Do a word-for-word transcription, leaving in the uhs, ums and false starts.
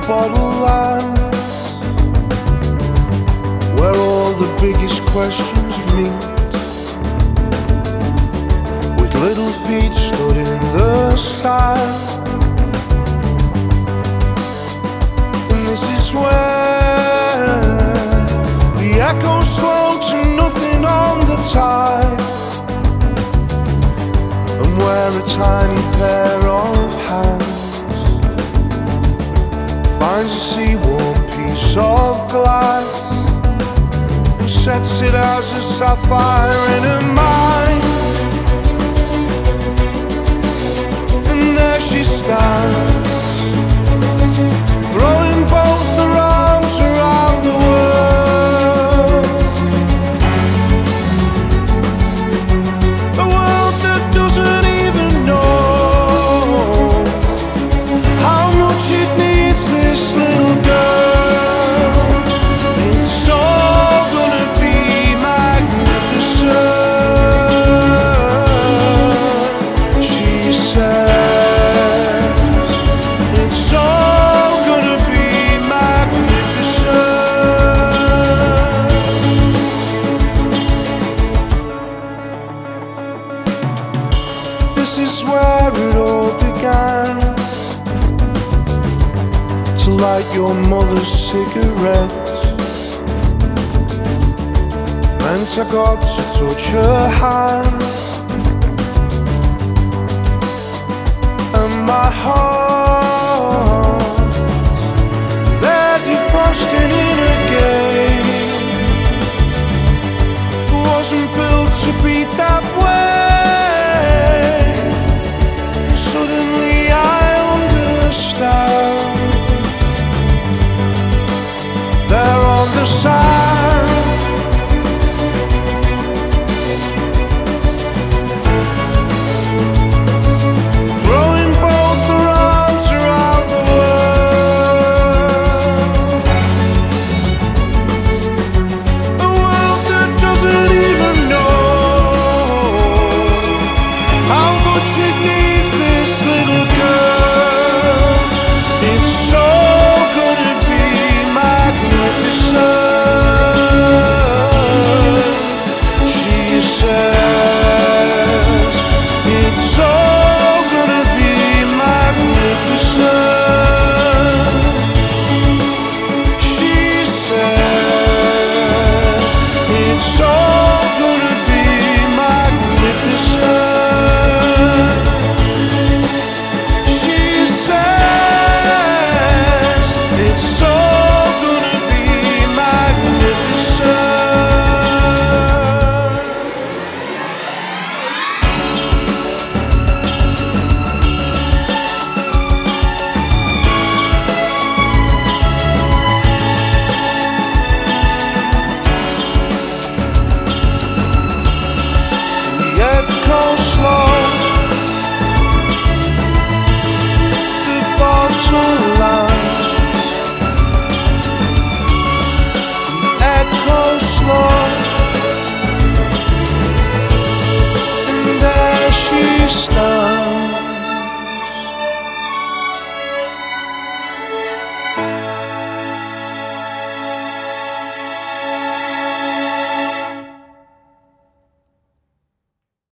bottle line, where all the biggest questions meet, with little feet stood in the sand. And this is where the echoes slow to nothing on the tide, and where a tiny pair of hands finds a sea-worn piece of glass and sets it as a sapphire in her mind. And there she stands, throwing both her arms around the world, a world that doesn't even know how much it needs this little girl. It's all gonna be magnificent, she says. It's all gonna be magnificent. This is where it all began, to light your mother's cigarettes, meant I got to touch her hand, and my heart, they're defrosting in again, wasn't built to beat that